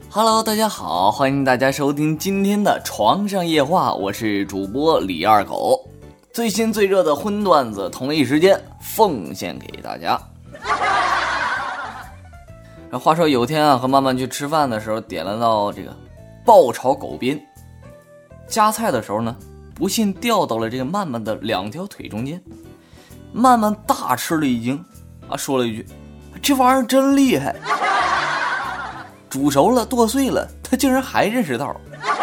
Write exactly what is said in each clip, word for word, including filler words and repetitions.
Hello， 大家好，欢迎大家收听今天的床上夜话，我是主播李二狗。最新最热的荤段子，同一时间奉献给大家。话说有天啊，和曼曼去吃饭的时候，点了道这个爆炒狗鞭。夹菜的时候呢，不幸掉到了这个曼曼的两条腿中间。曼曼大吃了一惊啊，说了一句：“这玩意儿真厉害。”煮熟了剁碎了，他竟然还认识道。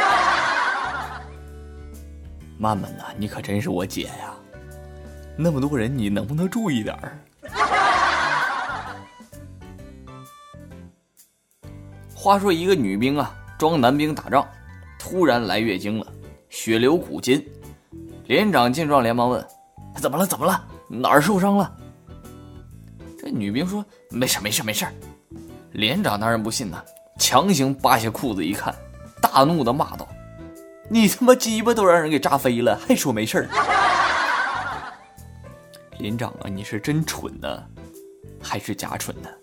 曼曼呐，你可真是我姐呀，那么多人你能不能注意点儿？话说一个女兵啊，装男兵打仗，突然来月经了，血流骨筋。连长见状连忙问：怎么了怎么了，哪儿受伤了？这女兵说：没事没事没事。连长当然不信呢，强行扒下裤子一看，大怒的骂道：你他妈鸡巴都让人给炸飞了，还说没事儿？连长啊，你是真蠢呢，还是假蠢呢？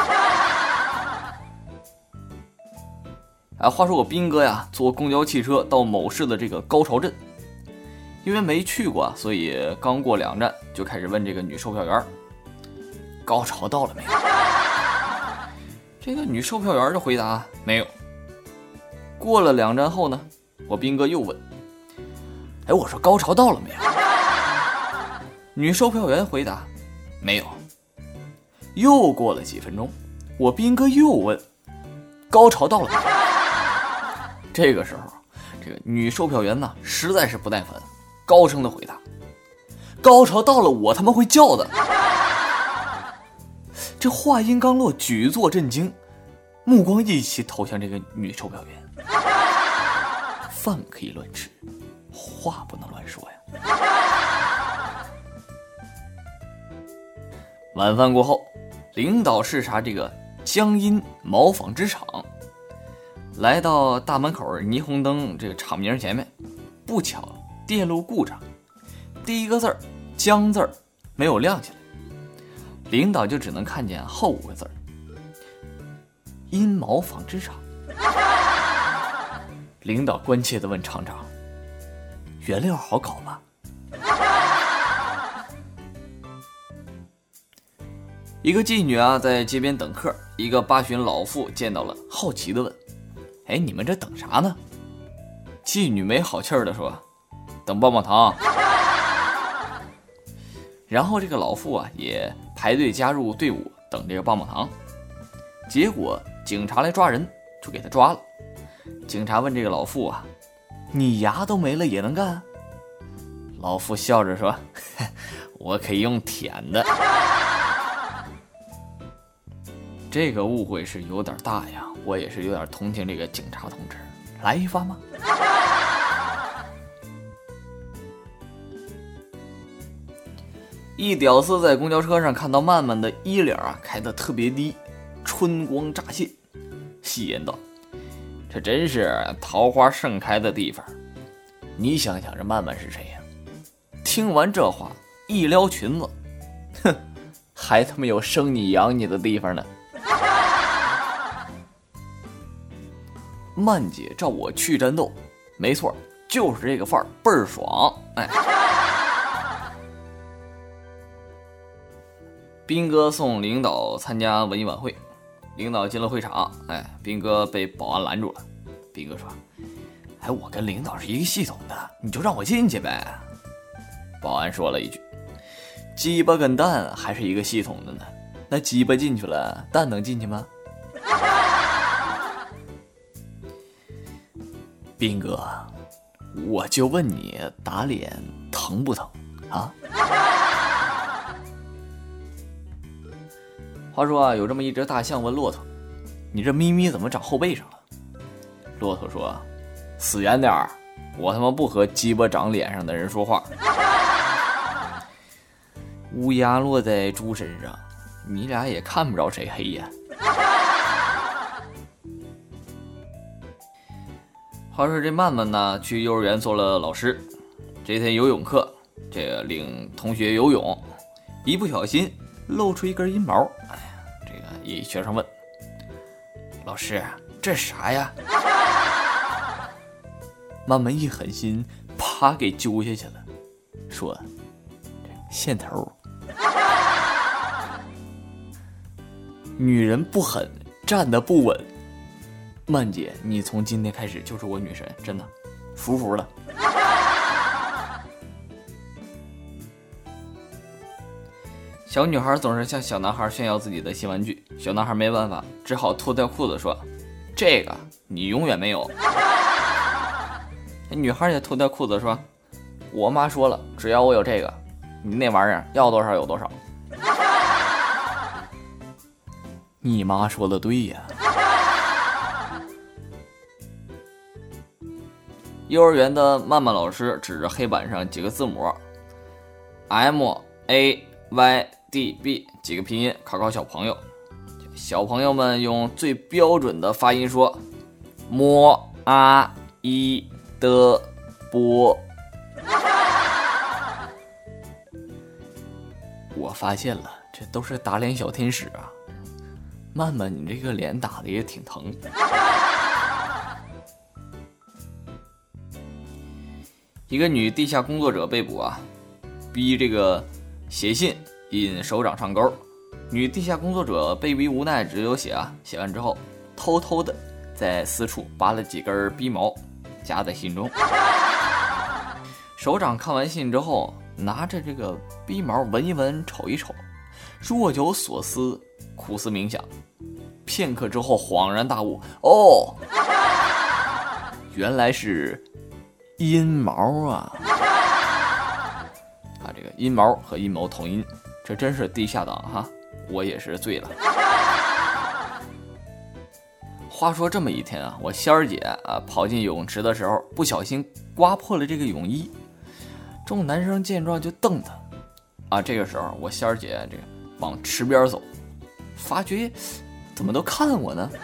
啊，话说我兵哥呀，坐公交汽车到某市的这个高潮镇，因为没去过，所以刚过两站就开始问这个女售票员：高潮到了没有？这个女售票员就回答：没有。过了两站后呢，我兵哥又问：哎，我说高潮到了没有？女售票员回答：没有。又过了几分钟，我兵哥又问：高潮到了没有？这个时候，这个女售票员呢，实在是不耐烦，高声的回答：高潮到了，我他妈会叫的。这话音刚落，举座震惊，目光一起投向这个女售票员。饭可以乱吃，话不能乱说呀。晚饭过后，领导视察这个江阴毛纺织厂，来到大门口霓虹灯这个厂名前面，不巧电路故障，第一个字儿江字儿没有亮起来。领导就只能看见后五个字儿阴毛纺织厂。领导关切地问厂长：原料好搞吗？一个妓女啊在街边等客，一个八旬老妇见到了，好奇地问：哎，你们这等啥呢？妓女没好气儿地说：等棒棒糖。然后这个老妇啊也排队加入队伍等这个棒棒糖，结果警察来抓人，就给他抓了。警察问这个老妇啊：你牙都没了也能干？老妇笑着说：我可以用舔的。这个误会是有点大呀，我也是有点同情这个警察同志，来一发吗？一屌丝在公交车上看到曼曼的衣领啊开得特别低，春光乍泄，戏言道：这真是桃花盛开的地方。你想想这曼曼是谁呀？听完这话一撩裙子，哼，还他妈有生你养你的地方呢。曼姐照我去战斗，没错，就是这个范儿，倍儿爽。哎，兵哥送领导参加文艺晚会，领导进了会场，哎，兵哥被保安拦住了。兵哥说：哎，我跟领导是一个系统的，你就让我进去呗。保安说了一句：鸡巴跟蛋还是一个系统的呢，那鸡巴进去了，蛋能进去吗？兵哥，我就问你，打脸疼不疼啊？话说啊，有这么一只大象问骆驼：你这咪咪怎么长后背上了？骆驼说：死远点儿，我他妈不和鸡巴长脸上的人说话。乌鸦落在猪身上，你俩也看不着谁黑呀。话说这曼曼呢，去幼儿园做了老师。这天游泳课，这个领同学游泳，一不小心露出一根阴毛。哎呀，这个一学生问：老师， 这啥呀？慢慢一狠心，啪给揪下去了，说线头。女人不狠，站得不稳。曼姐，你从今天开始就是我女神，真的，服服了。小女孩总是向小男孩炫耀自己的新玩具，小男孩没办法，只好脱掉裤子说：“这个你永远没有。”女孩也脱掉裤子说：“我妈说了，只要我有这个，你那玩意儿要多少有多少。”你妈说的对呀。幼儿园的曼曼老师指着黑板上几个字母 M A Y D B 几个拼音考考小朋友，小朋友们用最标准的发音说摸啊一的波。我发现了，这都是打脸小天使啊！曼曼，你这个脸打的也挺疼。一个女地下工作者被捕啊，逼这个写信引首长上钩。女地下工作者被逼无奈，只有写啊，写完之后偷偷的在私处拔了几根逼毛，夹在信中。首长看完信之后，拿着这个逼毛闻一闻，瞅一瞅，若有所思，苦思冥想，片刻之后恍然大悟，哦，原来是阴毛啊！啊，这个阴毛和阴谋同音，这真是地下党哈！我也是醉了。话说这么一天啊，我仙儿姐啊跑进泳池的时候，不小心刮破了这个泳衣。众男生见状就瞪他，啊，这个时候我仙儿姐这个往池边走，发觉怎么都看我呢？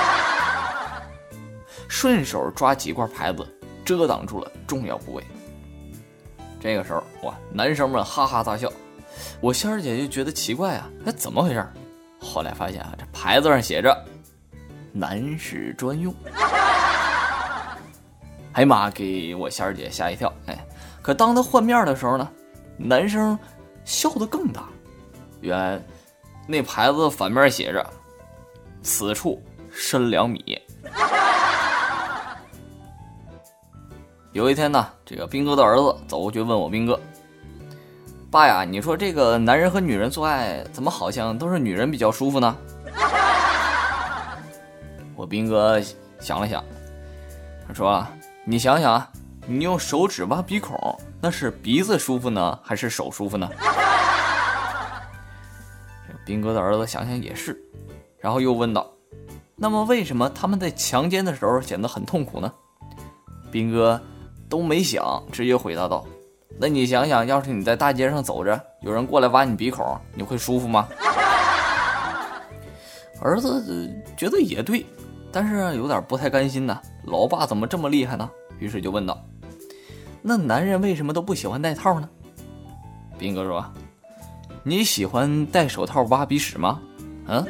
顺手抓几块牌子遮挡住了重要部位。这个时候哇，男生们哈哈大笑，我仙儿姐就觉得奇怪啊，那怎么回事？后来发现啊，这牌子上写着男士专用。哎妈，给我仙儿姐吓一跳。哎，可当他换面的时候呢，男生笑得更大。原来那牌子反面写着此处深两米。有一天呢，这个兵哥的儿子走过去问我，兵哥，爸呀，你说这个男人和女人做爱怎么好像都是女人比较舒服呢？我兵哥想了想，他说，你想想，你用手指挖鼻孔，那是鼻子舒服呢还是手舒服呢？兵哥的儿子想想也是，然后又问道，那么为什么他们在强奸的时候显得很痛苦呢？兵哥都没想，直接回答道，那你想想，要是你在大街上走着，有人过来挖你鼻孔，你会舒服吗？儿子觉得也对，但是有点不太甘心呢，老爸怎么这么厉害呢？于是就问道，那男人为什么都不喜欢戴套呢？兵哥说，你喜欢戴手套挖鼻屎吗？嗯，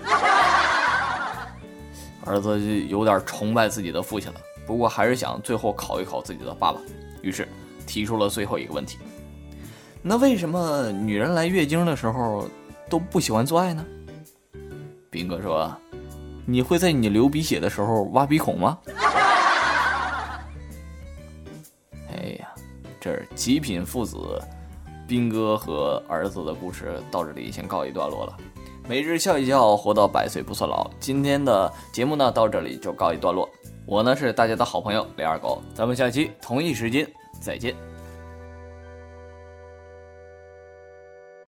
儿子就有点崇拜自己的父亲了，不过还是想最后考一考自己的爸爸，于是提出了最后一个问题，那为什么女人来月经的时候都不喜欢做爱呢？兵哥说，你会在你流鼻血的时候挖鼻孔吗？哎呀，这极品父子兵哥和儿子的故事到这里先告一段落了。每日笑一笑，活到百岁不算老。今天的节目呢，到这里就告一段落。我呢是大家的好朋友李二狗，咱们下期同一时间再见。